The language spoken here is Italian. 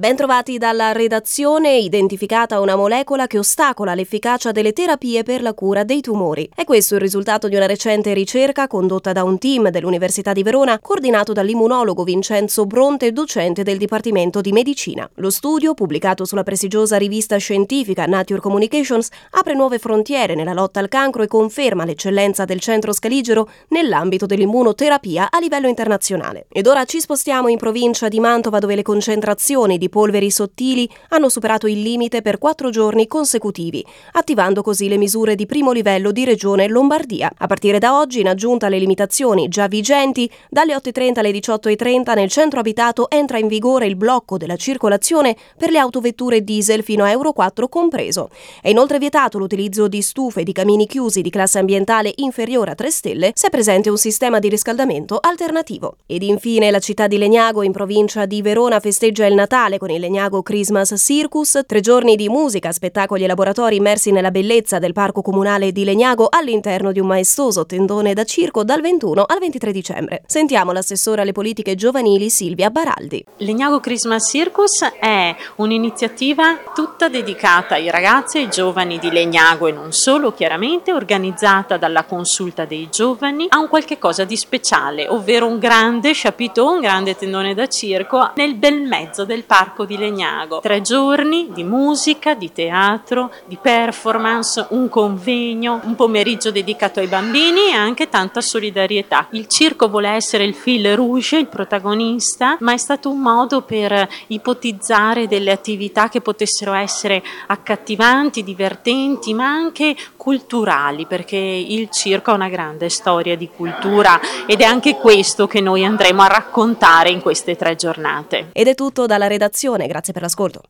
Ben trovati dalla redazione. Identificata una molecola che ostacola l'efficacia delle terapie per la cura dei tumori. È questo il risultato di una recente ricerca condotta da un team dell'Università di Verona, coordinato dall'immunologo Vincenzo Bronte, docente del Dipartimento di Medicina. Lo studio, pubblicato sulla prestigiosa rivista scientifica Nature Communications, apre nuove frontiere nella lotta al cancro e conferma l'eccellenza del Centro Scaligero nell'ambito dell'immunoterapia a livello internazionale. Ed ora ci spostiamo in provincia di Mantova, dove le concentrazioni di polveri sottili hanno superato il limite per 4 giorni consecutivi, attivando così le misure di primo livello di Regione Lombardia. A partire da oggi, in aggiunta alle limitazioni già vigenti, dalle 8:30 alle 18:30 nel centro abitato entra in vigore il blocco della circolazione per le autovetture diesel fino a Euro 4 compreso. È inoltre vietato l'utilizzo di stufe e di camini chiusi di classe ambientale inferiore a 3 stelle se è presente un sistema di riscaldamento alternativo. Ed infine la città di Legnago, in provincia di Verona, festeggia il Natale con il Legnago Christmas Circus, 3 giorni di musica, spettacoli e laboratori immersi nella bellezza del parco comunale di Legnago all'interno di un maestoso tendone da circo dal 21 al 23 dicembre. Sentiamo l'assessore alle politiche giovanili Silvia Baraldi. Legnago Christmas Circus è un'iniziativa tutta dedicata ai ragazzi e ai giovani di Legnago e non solo, chiaramente, organizzata dalla Consulta dei Giovani. Ha un qualche cosa di speciale, ovvero un grande chapiteau, un grande tendone da circo nel bel mezzo del parco di Legnago. 3 giorni di musica, di teatro, di performance, un convegno, un pomeriggio dedicato ai bambini e anche tanta solidarietà. Il circo vuole essere il fil rouge, il protagonista, ma è stato un modo per ipotizzare delle attività che potessero essere accattivanti, divertenti, ma anche culturali, perché il circo ha una grande storia di cultura ed è anche questo che noi andremo a raccontare in queste 3 giornate. Ed è tutto dalla redazione, grazie per l'ascolto.